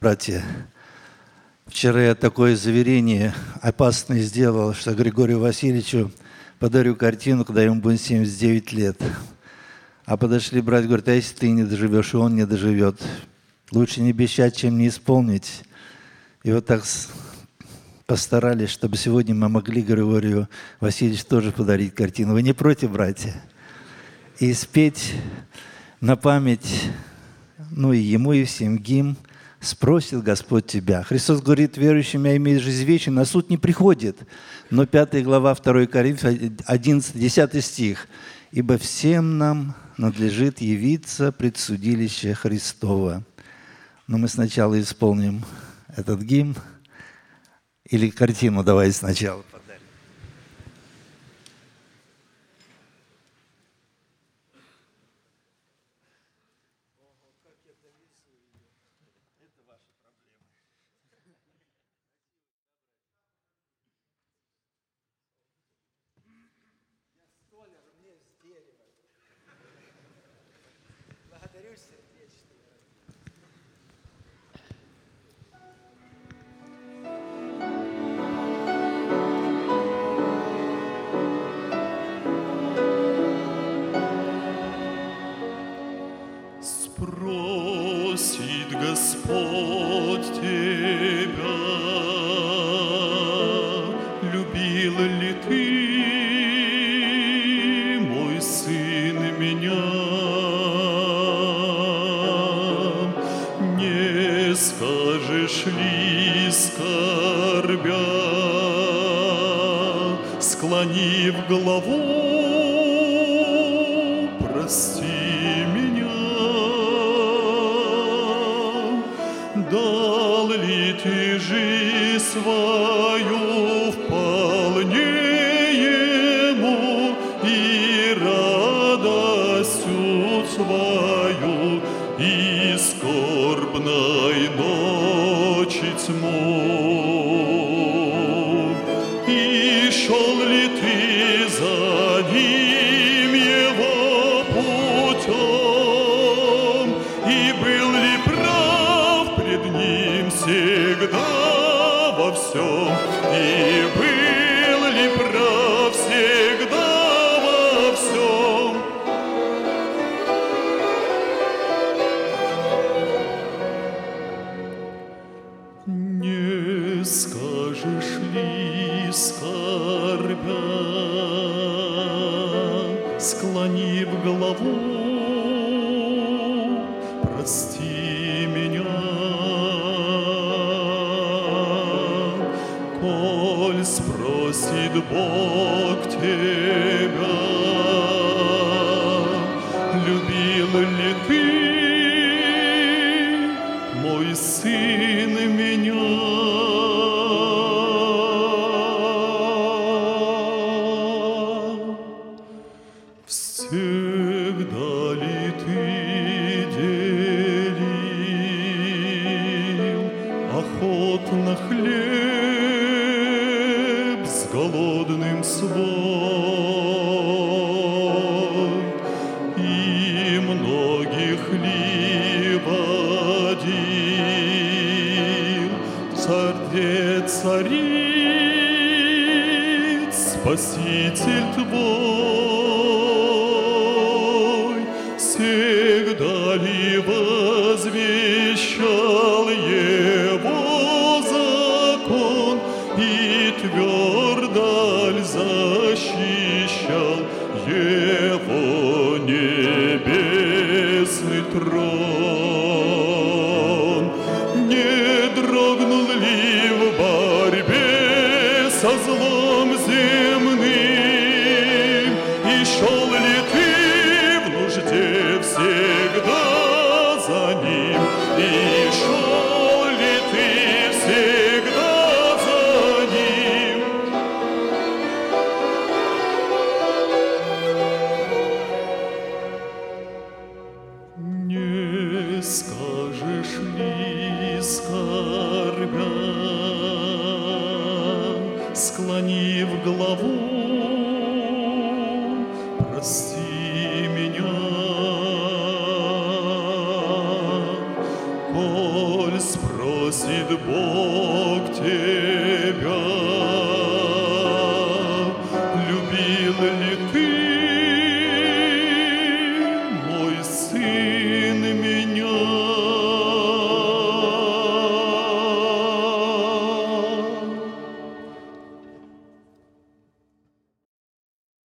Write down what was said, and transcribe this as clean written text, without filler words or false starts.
Братья, вчера я такое заверение опасное сделал, что Григорию Васильевичу подарю картину, когда ему будет 79 лет. А подошли братья, говорят, а если ты не доживешь, и он не доживет? Лучше не обещать, чем не исполнить. И вот так постарались, чтобы сегодня мы могли Григорию Васильевичу тоже подарить картину. Вы не против, братья? И спеть на память, и ему, и всем гимн «Спросит Господь тебя». Христос говорит, верующим я имею жизнь вечную, на суд не приходит. Но 5 глава 2 Коринфянам, 11-10 стих. «Ибо всем нам надлежит явиться пред судилище Христово». Но мы сначала исполним этот гимн. Или картину давай сначала подарим. Спросит Господь тебя, любил ли ты, мой сын, меня? Не скажешь ли, скорбя, склонив голову, прости меня? Дал ли ты жизнь свою вполне ему и радостью свою, и скорбной ночи тьму? И шел ли ты за ним его путем, и был ли прав пред ним всегда во всем, и был ли прав всегда во всем? Не скажешь ли, скорбя, склонив голову, прости меня? Коль спросит Бог тебя, любил ли ты, мой сын, меня? Всегда ли ты делил охотно хлеб с голодным свой, и многих ли водил царь цариц, Спаситель твой? Всегда ли возвещал его закон и твердо ль защищал его небесный трон? Не дрогнул ли в борьбе со злом земным, и шел ли ты в нужде всегда за ним, и шел ли ты всегда за ним? Не скажешь ли, скорбя, склонив голову, прости меня? Коль спросит просит Бог тебя.